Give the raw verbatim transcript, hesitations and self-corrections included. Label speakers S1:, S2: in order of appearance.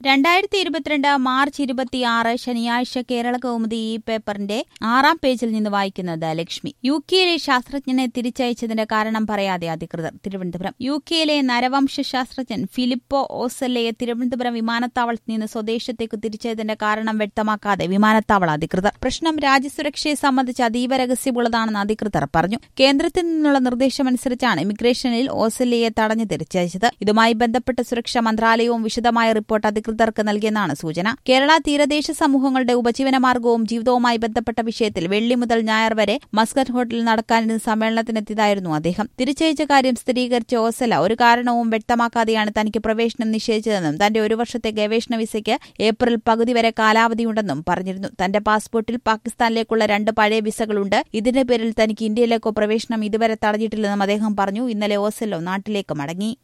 S1: രണ്ടായിരത്തി ഇരുപത്തിരണ്ട് മാർച്ച് ഇരുപത്തിയാറ് ശനിയാഴ്ച കേരള കൗമുദി ഈ പേപ്പറിന്റെ ആറാം പേജിൽ നിന്ന് വായിക്കുന്നത് ലക്ഷ്മി. യു കെയിലെ ശാസ്ത്രജ്ഞനെ തിരിച്ചയച്ചതിന്റെ കാരണം പറയാതെ അധികൃതർ. തിരുവനന്തപുരം. യു കെയിലെ നരവംശ ശാസ്ത്രജ്ഞൻ ഫിലിപ്പോ ഓസെല്ലയെ തിരുവനന്തപുരം വിമാനത്താവളത്തിൽ നിന്ന് സ്വദേശത്തേക്ക് തിരിച്ചയച്ചതിന്റെ കാരണം വ്യക്തമാക്കാതെ വിമാനത്താവള അധികൃതർ. പ്രശ്നം രാജ്യസുരക്ഷയെ സംബന്ധിച്ച് അതീവ രഹസ്യമുള്ളതാണെന്ന് അധികൃതർ പറഞ്ഞു. കേന്ദ്രത്തിൽ നിന്നുള്ള നിർദ്ദേശമനുസരിച്ചാണ് ഇമിഗ്രേഷനിൽ ഓസെല്ലയെ തടഞ്ഞു തിരിച്ചയച്ചത്. ഇതുമായി ബന്ധപ്പെട്ട സുരക്ഷാ മന്ത്രാലയവും വിശദമായ റിപ്പോർട്ട് അധികൃതർക്ക് നൽകിയെന്നാണ് സൂചന. കേരള തീരദേശ സമൂഹങ്ങളുടെ ഉപജീവനമാർഗവും ജീവിതവുമായി ബന്ധപ്പെട്ട വിഷയത്തിൽ വെള്ളി മുതൽ ഞായർ വരെ മസ്കറ്റ് ഹോട്ടലിൽ നടക്കാനിരുന്ന സമ്മേളനത്തിനെത്തിയതായിരുന്നു അദ്ദേഹം. തിരിച്ചയച്ച കാര്യം സ്ഥിരീകരിച്ച ഓസെല്ല ഒരു കാരണവും വ്യക്തമാക്കാതെയാണ് തനിക്ക് പ്രവേശനം നിഷേധിച്ചതെന്നും തന്റെ ഒരു വർഷത്തെ ഗവേഷണ വിസയ്ക്ക് ഏപ്രിൽ പകുതി വരെ കാലാവധിയുണ്ടെന്നും പറഞ്ഞിരുന്നു. തന്റെ പാസ്പോർട്ടിൽ പാകിസ്ഥാനിലേക്കുള്ള രണ്ട് പഴയ വിസകളുണ്ട്. ഇതിന്റെ പേരിൽ തനിക്ക് ഇന്ത്യയിലേക്കോ പ്രവേശനം ഇതുവരെ തടഞ്ഞിട്ടില്ലെന്നും അദ്ദേഹം പറഞ്ഞു. ഇന്നലെ ഓസെല്ലോ നാട്ടിലേക്ക് മടങ്ങി.